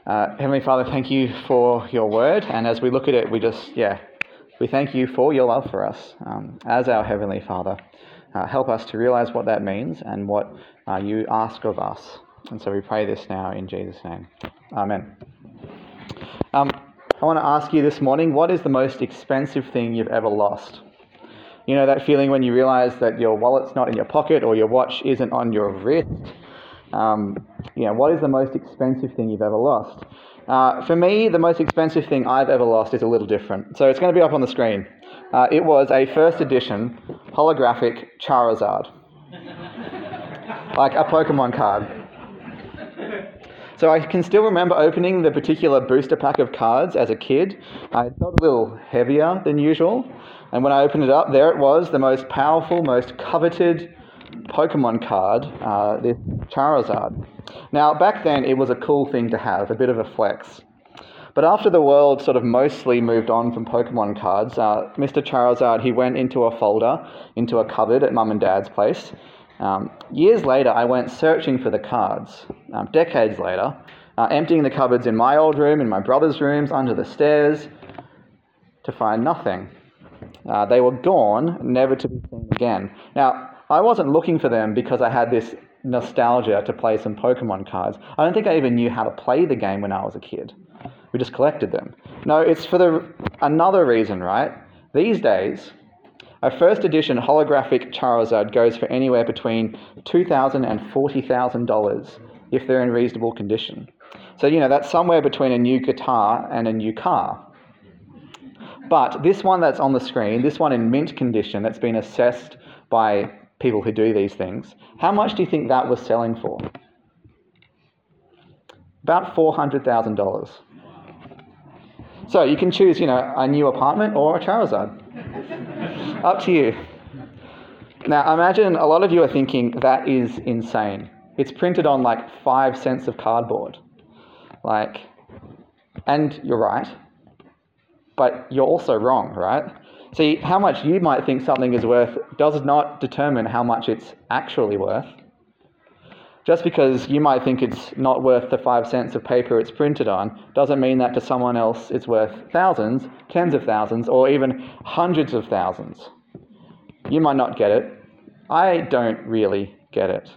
Heavenly Father, thank you for your word. And as we look at it, we thank you for your love for us as our Heavenly Father. Help us to realize what that means and what you ask of us. And so we pray this now in Jesus' name. Amen. I want to ask you this morning, what is the most expensive thing you've ever lost? You know that feeling when you realize that your wallet's not in your pocket or your watch isn't on your wrist? What is the most expensive thing you've ever lost? For me, the most expensive thing I've ever lost is a little different. So it's going to be up on the screen. It was a first edition holographic Charizard. Like a Pokemon card. So I can still remember opening the particular booster pack of cards as a kid. It felt a little heavier than usual. And when I opened it up, there it was, the most powerful, most coveted Pokemon card, this Charizard. Now, back then, it was a cool thing to have, a bit of a flex. But after the world sort of mostly moved on from Pokemon cards, Mr. Charizard, he went into a folder, into a cupboard at Mum and Dad's place. Years later, I went searching for the cards. Decades later, emptying the cupboards in my old room, in my brother's rooms, under the stairs, to find nothing. They were gone, never to be seen again. Now, I wasn't looking for them because I had this nostalgia to play some Pokemon cards. I don't think I even knew how to play the game when I was a kid. We just collected them. No, it's for another reason, right? These days, a first edition holographic Charizard goes for anywhere between $2,000 and $40,000 if they're in reasonable condition. So, that's somewhere between a new guitar and a new car. But this one that's on the screen, this one in mint condition that's been assessed by people who do these things, how much do you think that was selling for? About $400,000. So you can choose, a new apartment or a Charizard. Up to you. Now, imagine a lot of you are thinking, that is insane. It's printed on 5 cents of cardboard. And you're right. But you're also wrong, right? See, how much you might think something is worth does not determine how much it's actually worth. Just because you might think it's not worth the 5 cents of paper it's printed on doesn't mean that to someone else it's worth thousands, tens of thousands, or even hundreds of thousands. You might not get it. I don't really get it.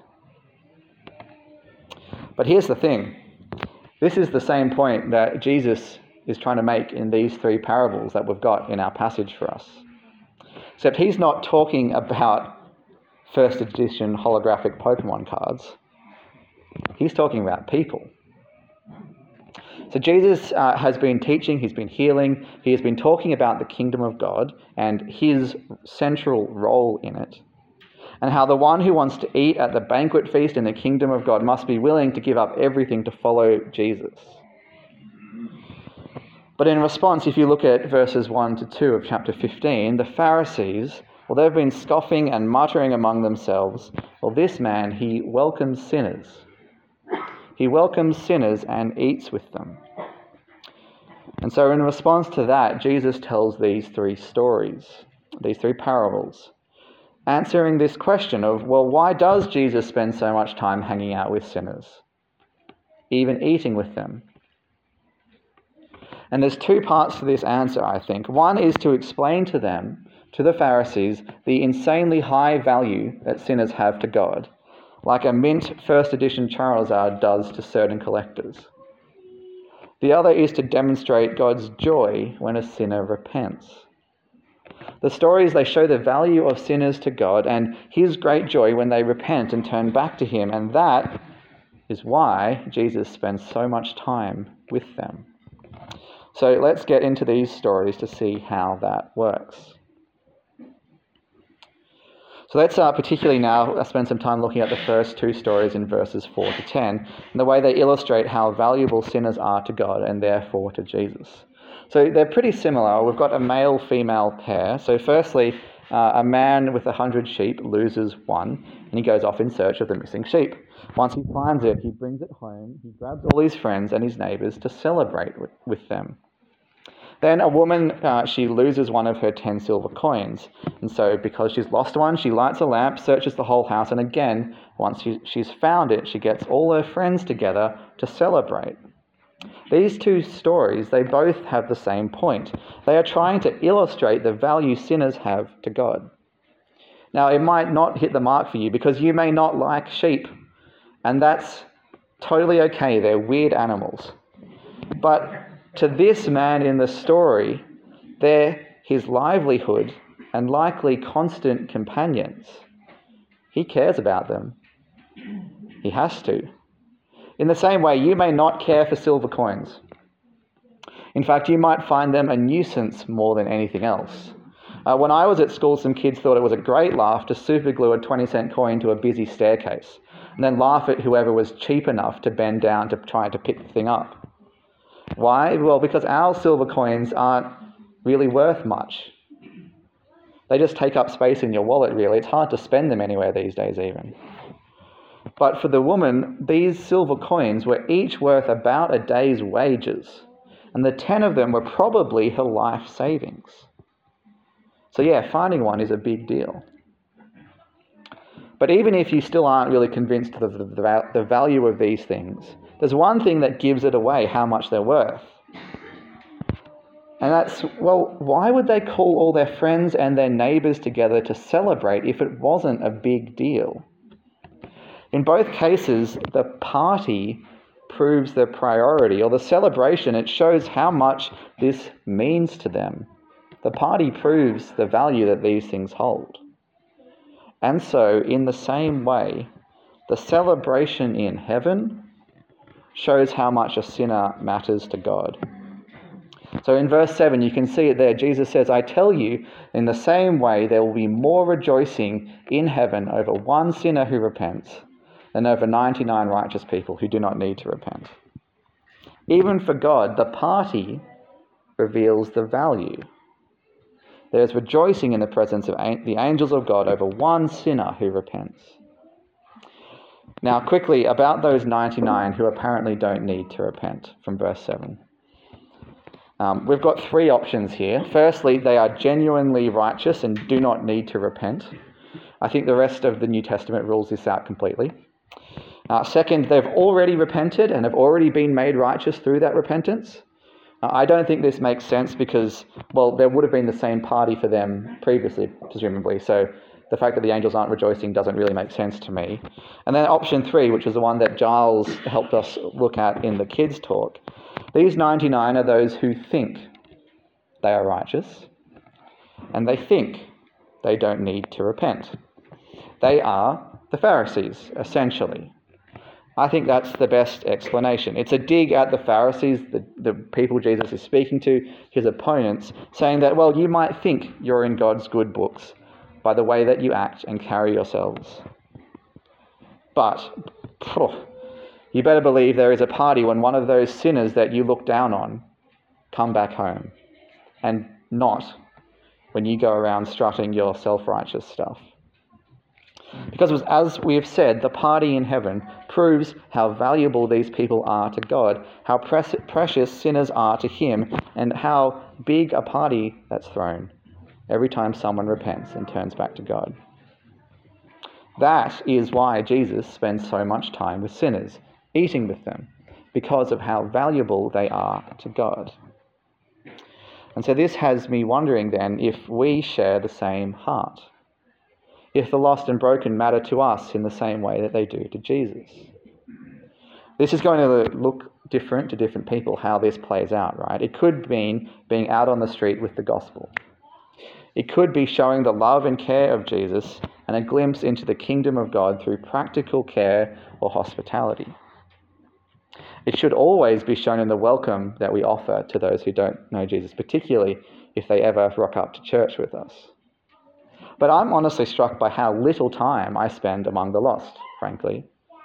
But here's the thing. This is the same point that Jesus is trying to make in these 3 parables that we've got in our passage for us. Except he's not talking about first edition holographic Pokemon cards. He's talking about people. So Jesus has been teaching, he's been healing, he has been talking about the kingdom of God and his central role in it. And how the one who wants to eat at the banquet feast in the kingdom of God must be willing to give up everything to follow Jesus. But in response, if you look at verses 1 to 2 of chapter 15, the Pharisees, they've been scoffing and muttering among themselves, this man, he welcomes sinners. He welcomes sinners and eats with them. And so in response to that, Jesus tells these 3 stories, these 3 parables, answering this question of, why does Jesus spend so much time hanging out with sinners, even eating with them? And there's 2 parts to this answer, I think. One is to explain to them, to the Pharisees, the insanely high value that sinners have to God, like a mint first edition Charizard does to certain collectors. The other is to demonstrate God's joy when a sinner repents. The stories, they show the value of sinners to God and his great joy when they repent and turn back to him, and that is why Jesus spends so much time with them. So let's get into these stories to see how that works. So let's particularly now spend some time looking at the first 2 stories in verses 4 to 10, and the way they illustrate how valuable sinners are to God and therefore to Jesus. So they're pretty similar. We've got a male-female pair. So firstly, a man with 100 sheep loses one, and he goes off in search of the missing sheep. Once he finds it, he brings it home, he grabs all his friends and his neighbours to celebrate with them. Then a woman, she loses one of her 10 silver coins. And so because she's lost one, she lights a lamp, searches the whole house, and again, once she's found it, she gets all her friends together to celebrate. These two stories, they both have the same point. They are trying to illustrate the value sinners have to God. Now, it might not hit the mark for you because you may not like sheep, and that's totally okay. They're weird animals. But to this man in the story, they're his livelihood and likely constant companions. He cares about them. He has to. In the same way, you may not care for silver coins. In fact, you might find them a nuisance more than anything else. When I was at school, some kids thought it was a great laugh to superglue a 20-cent coin to a busy staircase and then laugh at whoever was cheap enough to bend down to try to pick the thing up. Why? Well, because our silver coins aren't really worth much. They just take up space in your wallet, really. It's hard to spend them anywhere these days, even. But for the woman, these silver coins were each worth about a day's wages, and the 10 of them were probably her life savings. So yeah, finding one is a big deal. But even if you still aren't really convinced of the value of these things, there's one thing that gives it away how much they're worth. And that's, well, why would they call all their friends and their neighbours together to celebrate if it wasn't a big deal? In both cases, the party proves their priority, or the celebration, it shows how much this means to them. The party proves the value that these things hold. And so, in the same way, the celebration in heaven shows how much a sinner matters to God. So in verse 7, you can see it there. Jesus says, I tell you, in the same way, there will be more rejoicing in heaven over one sinner who repents than over 99 righteous people who do not need to repent. Even for God, the party reveals the value. There is rejoicing in the presence of the angels of God over one sinner who repents. Now, quickly, about those 99 who apparently don't need to repent, from verse 7. We've got three options here. Firstly, they are genuinely righteous and do not need to repent. I think the rest of the New Testament rules this out completely. Second, they've already repented and have already been made righteous through that repentance. I don't think this makes sense because, well, there would have been the same party for them previously, presumably. So the fact that the angels aren't rejoicing doesn't really make sense to me. And then option 3, which is the one that Giles helped us look at in the kids' talk. These 99 are those who think they are righteous, and they think they don't need to repent. They are the Pharisees, essentially. I think that's the best explanation. It's a dig at the Pharisees, the people Jesus is speaking to, his opponents, saying that, well, you might think you're in God's good books by the way that you act and carry yourselves. But you better believe there is a party when one of those sinners that you look down on come back home, and not when you go around strutting your self-righteous stuff. Because as we have said, the party in heaven proves how valuable these people are to God, how precious sinners are to him, and how big a party that's thrown every time someone repents and turns back to God. That is why Jesus spends so much time with sinners, eating with them, because of how valuable they are to God. And so this has me wondering then if we share the same heart, if the lost and broken matter to us in the same way that they do to Jesus. This is going to look different to different people, how this plays out, right? It could mean being out on the street with the gospel. It could be showing the love and care of Jesus and a glimpse into the kingdom of God through practical care or hospitality. It should always be shown in the welcome that we offer to those who don't know Jesus, particularly if they ever rock up to church with us. But I'm honestly struck by how little time I spend among the lost, frankly.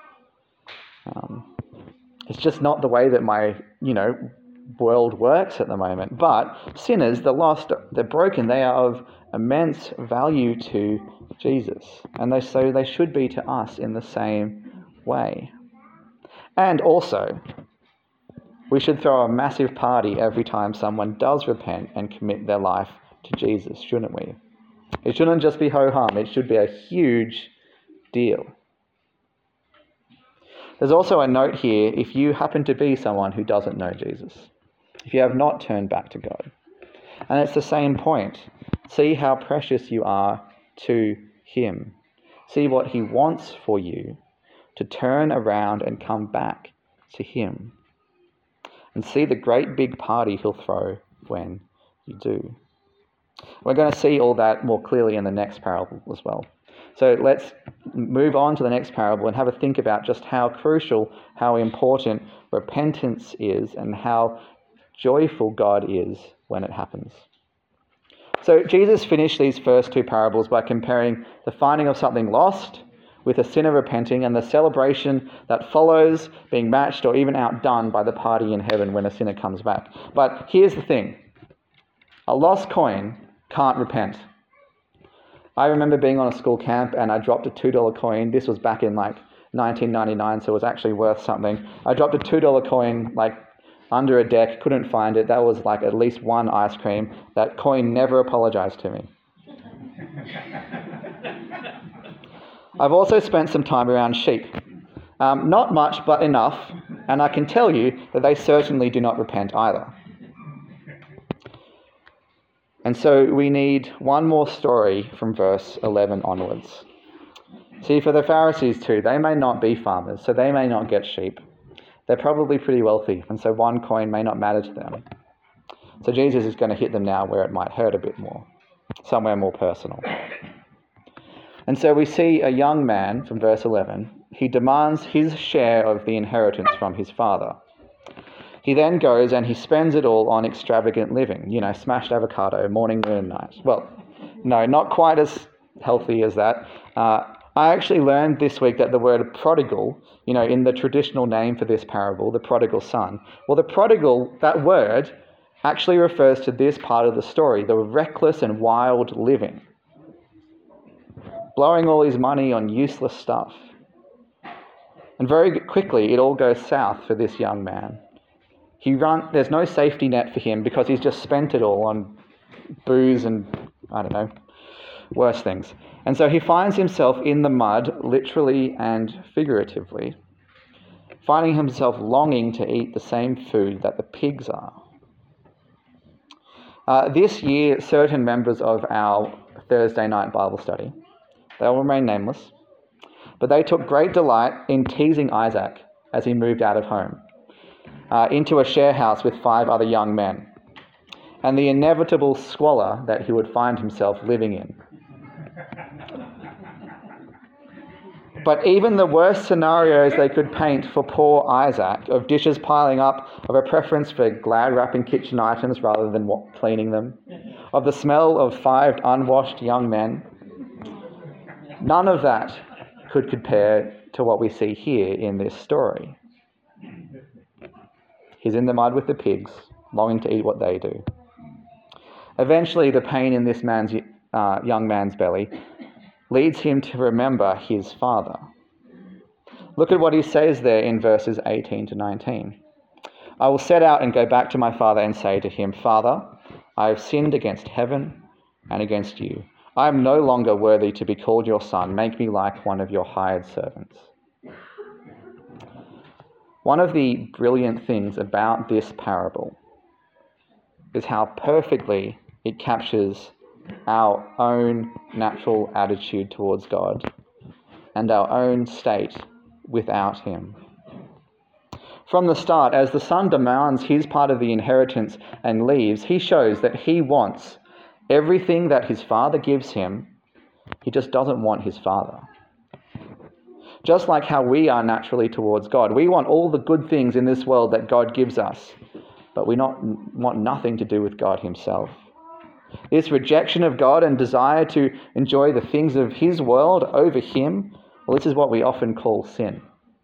It's just not the way that my, world works at the moment. But sinners, the lost, the broken, they are of immense value to Jesus. And so they should be to us in the same way. And also, we should throw a massive party every time someone does repent and commit their life to Jesus, shouldn't we? It shouldn't just be ho-hum. It should be a huge deal. There's also a note here if you happen to be someone who doesn't know Jesus, if you have not turned back to God. And it's the same point. See how precious you are to him. See what he wants for you, to turn around and come back to him. And see the great big party he'll throw when you do. We're going to see all that more clearly in the next parable as well. So let's move on to the next parable and have a think about just how crucial, how important repentance is and how joyful God is when it happens. So Jesus finished these first two parables by comparing the finding of something lost with a sinner repenting and the celebration that follows being matched or even outdone by the party in heaven when a sinner comes back. But here's the thing. A lost coin can't repent. I remember being on a school camp and I dropped a $2 coin. This was back in 1999, so it was actually worth something. I dropped a $2 coin under a deck, couldn't find it. That was at least one ice cream. That coin never apologized to me. I've also spent some time around sheep. Not much, but enough. And I can tell you that they certainly do not repent either. And so we need one more story from verse 11 onwards. See, for the Pharisees too, they may not be farmers, so they may not get sheep. They're probably pretty wealthy, and so one coin may not matter to them. So Jesus is going to hit them now where it might hurt a bit more, somewhere more personal. And so we see a young man from verse 11. He demands his share of the inheritance from his father. He then goes and he spends it all on extravagant living, smashed avocado, morning, noon, and night. Well, no, not quite as healthy as that. I actually learned this week that the word prodigal, in the traditional name for this parable, the prodigal son, well, the prodigal, that word actually refers to this part of the story, the reckless and wild living. Blowing all his money on useless stuff. And very quickly, it all goes south for this young man. There's no safety net for him because he's just spent it all on booze and, worse things. And so he finds himself in the mud, literally and figuratively, finding himself longing to eat the same food that the pigs are. This year, certain members of our Thursday night Bible study, they will remain nameless, but they took great delight in teasing Isaac as he moved out of home. Into a share house with 5 other young men, and the inevitable squalor that he would find himself living in. But even the worst scenarios they could paint for poor Isaac, of dishes piling up, of a preference for glad wrapping kitchen items rather than cleaning them, of the smell of 5 unwashed young men, none of that could compare to what we see here in this story. He's in the mud with the pigs, longing to eat what they do. Eventually, the pain in this young man's belly leads him to remember his father. Look at what he says there in verses 18 to 19. I will set out and go back to my father and say to him, Father, I have sinned against heaven and against you. I am no longer worthy to be called your son. Make me like one of your hired servants. One of the brilliant things about this parable is how perfectly it captures our own natural attitude towards God and our own state without him. From the start, as the son demands his part of the inheritance and leaves, he shows that he wants everything that his father gives him. He just doesn't want his father. Just like how we are naturally towards God. We want all the good things in this world that God gives us, but we want nothing to do with God himself. This rejection of God and desire to enjoy the things of his world over him, well, this is what we often call sin.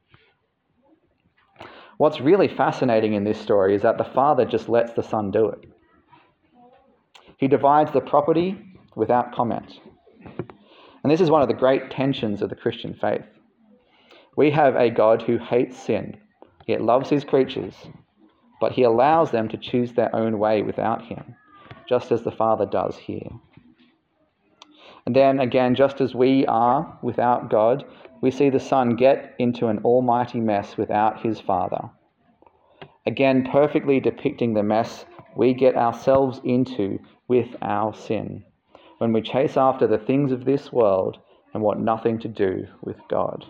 What's really fascinating in this story is that the father just lets the son do it. He divides the property without comment. And this is one of the great tensions of the Christian faith. We have a God who hates sin, yet loves his creatures, but he allows them to choose their own way without him, just as the Father does here. And then again, just as we are without God, we see the Son get into an almighty mess without his Father. Again, perfectly depicting the mess we get ourselves into with our sin, when we chase after the things of this world and want nothing to do with God.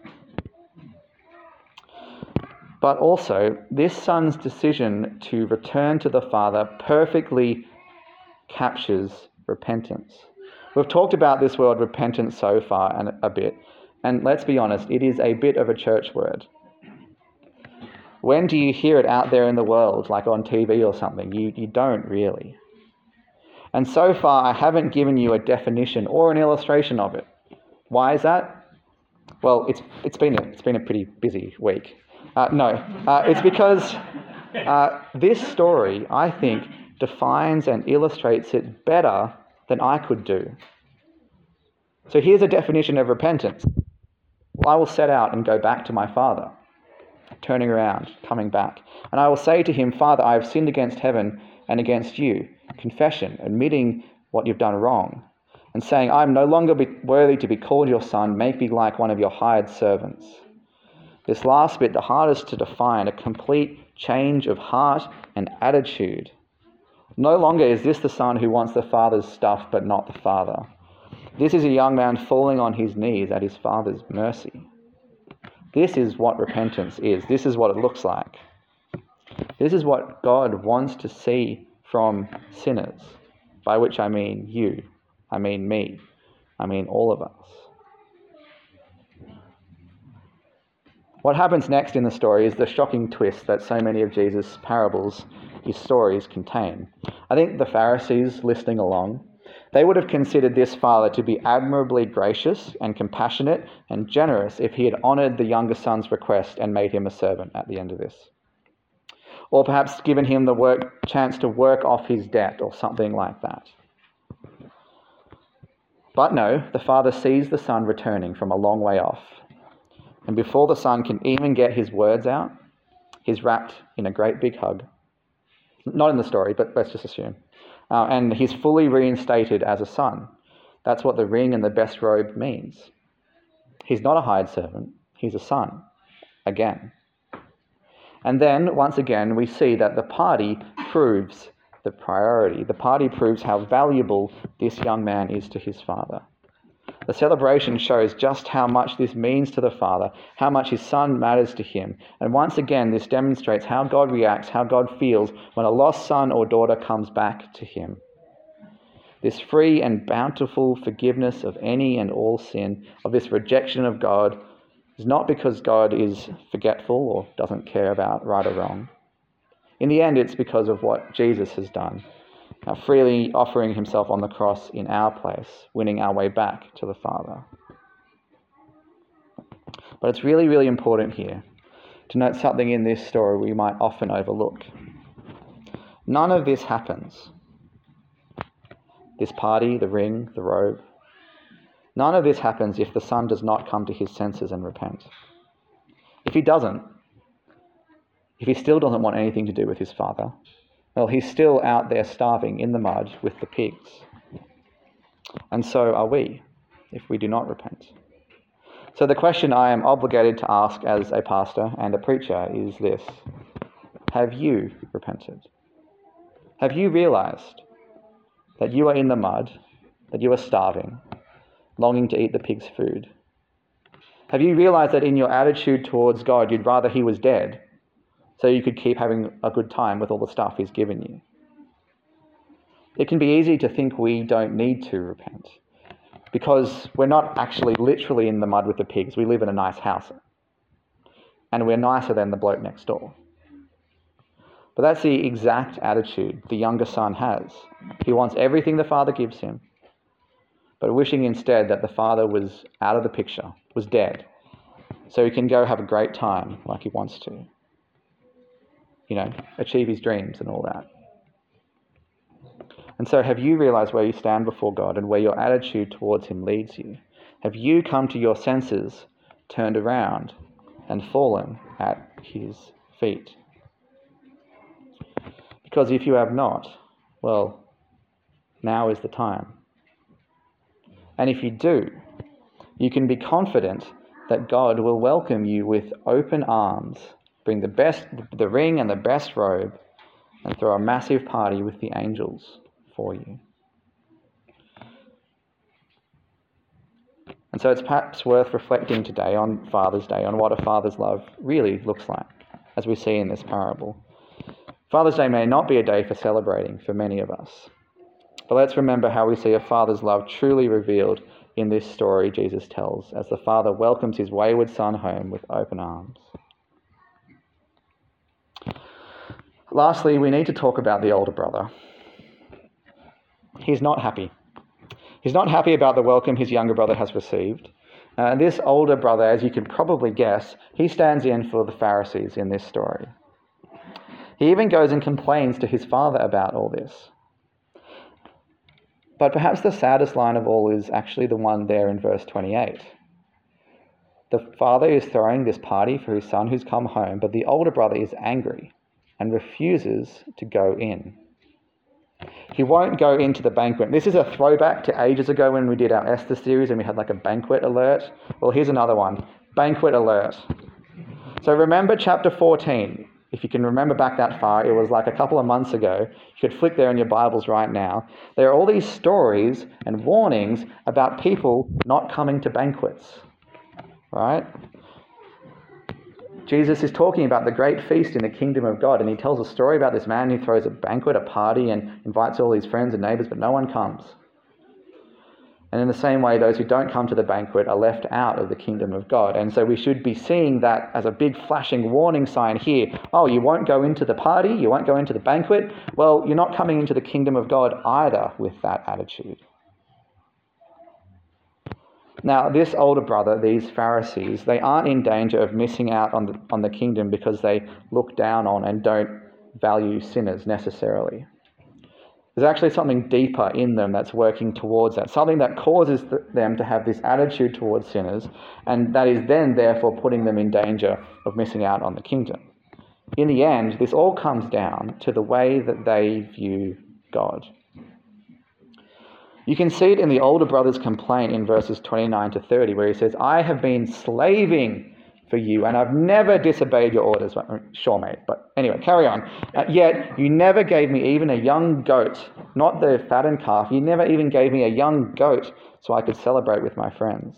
But also, this Son's decision to return to the Father perfectly captures repentance. We've talked about this word repentance so far and a bit, and let's be honest, it is a bit of a church word. When do you hear it out there in the world, like on TV or something? You don't really. And so far, I haven't given you a definition or an illustration of it. Why is that? Well, it's been a pretty busy week. It's because this story, I think, defines and illustrates it better than I could do. So here's a definition of repentance. I will set out and go back to my Father, turning around, coming back. And I will say to him, Father, I have sinned against heaven and against you. Confession, admitting what you've done wrong, and saying, I am no longer worthy to be called your son. Make me like one of your hired servants. This last bit, the hardest to define, a complete change of heart and attitude. No longer is this the son who wants the Father's stuff but not the Father. This is a young man falling on his knees at his Father's mercy. This is what repentance is. This is what it looks like. This is what God wants to see from sinners, by which I mean you, I mean me, I mean all of us. What happens next in the story is the shocking twist that so many of Jesus' parables, his stories, contain. I think the Pharisees listening along, they would have considered this father to be admirably gracious and compassionate and generous if he had honoured the younger son's request and made him a servant at the end of this. Or perhaps given him the chance to work off his debt or something like that. But no, the father sees the son returning from a long way off. And before the son can even get his words out, he's wrapped in a great big hug. Not in the story, but let's just assume. And he's fully reinstated as a son. That's what the ring and the best robe means. He's not a hired servant, he's a son. Again. And then, once again, we see that the party proves the priority. The party proves how valuable this young man is to his father. The celebration shows just how much this means to the father, how much his son matters to him. And once again, this demonstrates how God reacts, how God feels when a lost son or daughter comes back to him. This free and bountiful forgiveness of any and all sin, of this rejection of God, is not because God is forgetful or doesn't care about right or wrong. In the end, it's because of what Jesus has done, freely offering himself on the cross in our place, winning our way back to the Father. But it's really, really important here to note something in this story we might often overlook. None of this happens. This party, the ring, the robe. None of this happens if the son does not come to his senses and repent. If he doesn't, if he still doesn't want anything to do with his father, well, he's still out there starving in the mud with the pigs. And so are we, if we do not repent. So the question I am obligated to ask as a pastor and a preacher is this: have you repented? Have you realized that you are in the mud, that you are starving, longing to eat the pig's food? Have you realized that in your attitude towards God, you'd rather he was dead so you could keep having a good time with all the stuff he's given you? It can be easy to think we don't need to repent because we're not actually literally in the mud with the pigs. We live in a nice house and we're nicer than the bloke next door. But that's the exact attitude the younger son has. He wants everything the father gives him, but wishing instead that the father was out of the picture, was dead, so he can go have a great time like he wants to. Achieve his dreams and all that. And so have you realized where you stand before God and where your attitude towards him leads you? Have you come to your senses, turned around, and fallen at his feet? Because if you have not, well, now is the time. And if you do, you can be confident that God will welcome you with open arms, bring the ring and the best robe, and throw a massive party with the angels for you. And so it's perhaps worth reflecting today on Father's Day on what a father's love really looks like, as we see in this parable. Father's Day may not be a day for celebrating for many of us, but let's remember how we see a father's love truly revealed in this story Jesus tells, as the father welcomes his wayward son home with open arms. Lastly, we need to talk about the older brother. He's not happy. He's not happy about the welcome his younger brother has received. And this older brother, as you can probably guess, he stands in for the Pharisees in this story. He even goes and complains to his father about all this. But perhaps the saddest line of all is actually the one there in verse 28. The father is throwing this party for his son who's come home, but the older brother is angry and refuses to go in. He won't go into the banquet. This is a throwback to ages ago when we did our Esther series and we had like a banquet alert. Well, here's another one. Banquet alert. So remember chapter 14. If you can remember back that far, it was like a couple of months ago. You could flick there in your Bibles right now. There are all these stories and warnings about people not coming to banquets. Right? Jesus is talking about the great feast in the kingdom of God, and he tells a story about this man who throws a banquet, a party, and invites all his friends and neighbours, but no one comes. And in the same way, those who don't come to the banquet are left out of the kingdom of God. And so we should be seeing that as a big flashing warning sign here. Oh, you won't go into the party, you won't go into the banquet. Well, you're not coming into the kingdom of God either with that attitude. Now, this older brother, these Pharisees, they aren't in danger of missing out on the kingdom because they look down on and don't value sinners necessarily. There's actually something deeper in them that's working towards that, something that causes them to have this attitude towards sinners, and that is then therefore putting them in danger of missing out on the kingdom. In the end, this all comes down to the way that they view God. You can see it in the older brother's complaint in verses 29 to 30, where he says, I have been slaving for you, and I've never disobeyed your orders. Sure, mate, but anyway, carry on. Yet you never gave me even a young goat, not the fattened calf. You never even gave me a young goat so I could celebrate with my friends.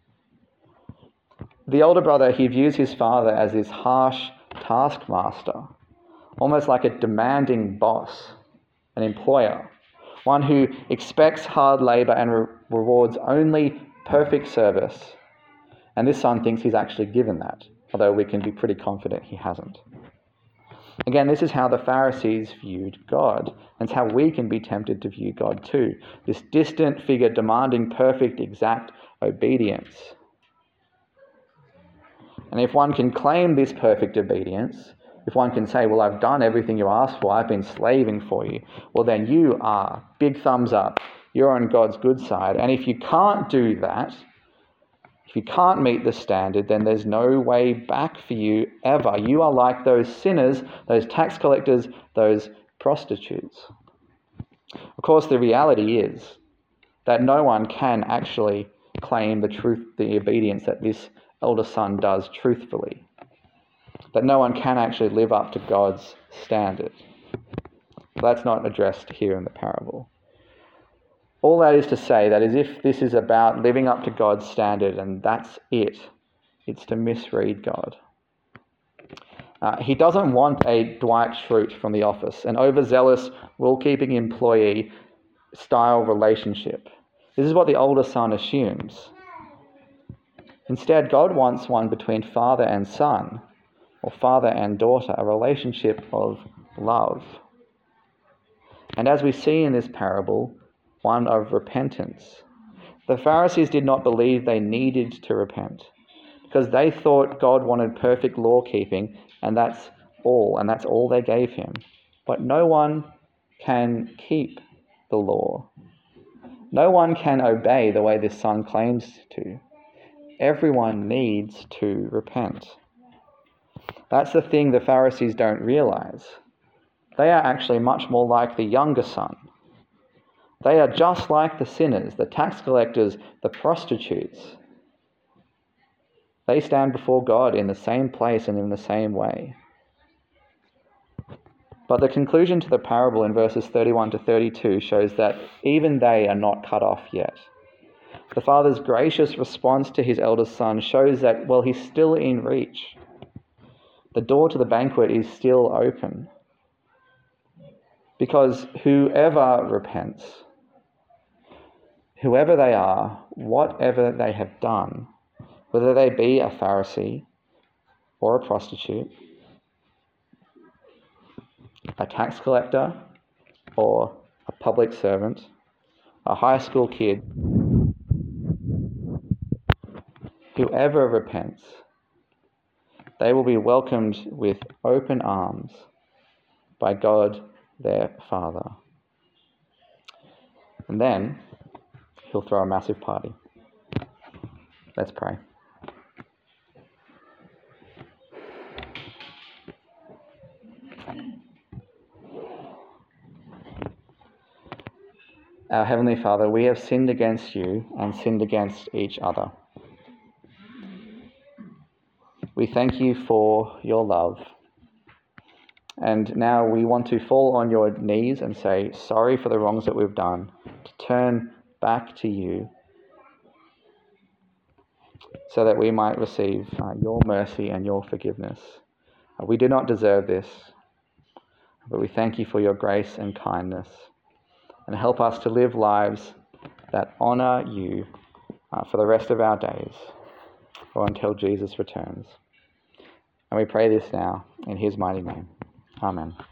The older brother, he views his father as this harsh taskmaster, almost like a demanding boss, an employer. One who expects hard labour and rewards only perfect service. And this son thinks he's actually given that, although we can be pretty confident he hasn't. Again, this is how the Pharisees viewed God, and it's how we can be tempted to view God too. This distant figure demanding perfect, exact obedience. And if one can claim this perfect obedience, if one can say, well, I've done everything you asked for, I've been slaving for you, well, then you are, big thumbs up, you're on God's good side. And if you can't do that, if you can't meet the standard, then there's no way back for you ever. You are like those sinners, those tax collectors, those prostitutes. Of course, the reality is that no one can actually claim the obedience that this elder son does truthfully. That no one can actually live up to God's standard. That's not addressed here in the parable. All that is to say that as if this is about living up to God's standard and that's it, it's to misread God. He doesn't want a Dwight Schrute from The Office, an overzealous, rule-keeping employee style relationship. This is what the older son assumes. Instead, God wants one between father and son, or father and daughter, a relationship of love. And as we see in this parable, one of repentance. The Pharisees did not believe they needed to repent because they thought God wanted perfect law keeping, and that's all they gave him. But no one can keep the law. No one can obey the way this son claims to. Everyone needs to repent. That's the thing the Pharisees don't realize. They are actually much more like the younger son. They are just like the sinners, the tax collectors, the prostitutes. They stand before God in the same place and in the same way. But the conclusion to the parable in verses 31 to 32 shows that even they are not cut off yet. The father's gracious response to his eldest son shows that, well, he's still in reach. The door to the banquet is still open. Because whoever repents, whoever they are, whatever they have done, whether they be a Pharisee or a prostitute, a tax collector or a public servant, a high school kid, whoever repents, they will be welcomed with open arms by God their Father. And then he'll throw a massive party. Let's pray. Our Heavenly Father, we have sinned against you and sinned against each other. We thank you for your love. And now we want to fall on your knees and say sorry for the wrongs that we've done, to turn back to you so that we might receive your mercy and your forgiveness. We do not deserve this, but we thank you for your grace and kindness. And help us to live lives that honour you for the rest of our days or until Jesus returns. And we pray this now in his mighty name. Amen.